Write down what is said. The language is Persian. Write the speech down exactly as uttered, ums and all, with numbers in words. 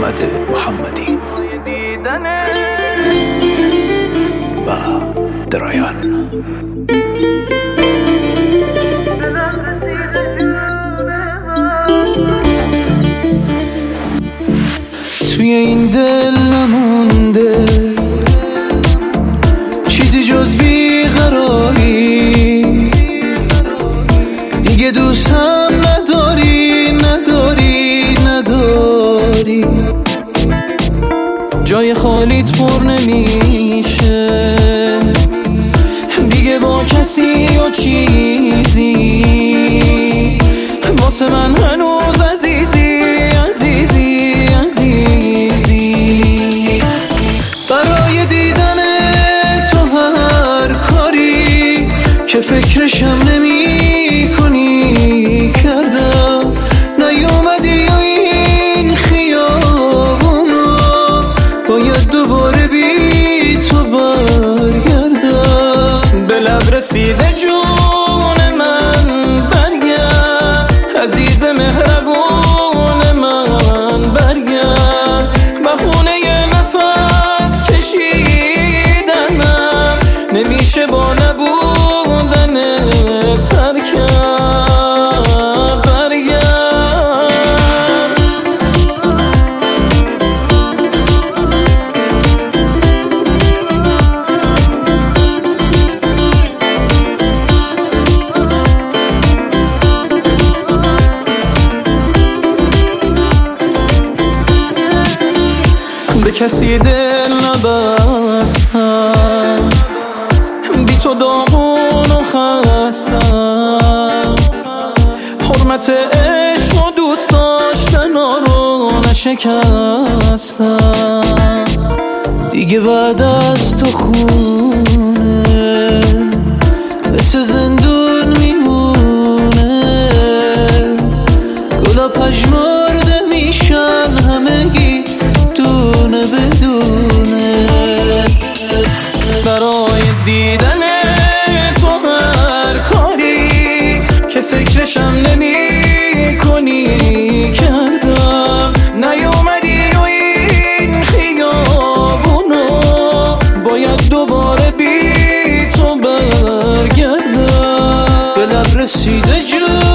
احمد محمدی و درایان. توی این دل نمونده چیزی جز بیقراری، دیگه دوستم نداری نداری نداری، جای خالیت پر نمیشه دیگه با کسی و چیزی، واسه من هنوز عزیزی عزیزی عزیزی. برای دیدن تو هر کاری که فکرشم نمی کنی کردم، نیومدی و این خیابونو باید دوباره بی تو برگردم. به لب رسیده جون من برگرد، عزیز مهربون من برگرد، بهونه یه نفس کشیدنم نمیشه با نبودن سر کرد. برگرد به کسی دل نبستم، بی تو داغون و خستم، حرمت عشق و دوست داشتن رو نشکستم. دیگه بعد از تو خونه مثل زندون میمونه، گلا پژمرده میشن همگی دونه بدونه. برای دیدن تو هر کاری که فکرشم نمی کنی کردم، نیومدی و این خیابونو باید دوباره بی تو برگردم. به لب رسیده جون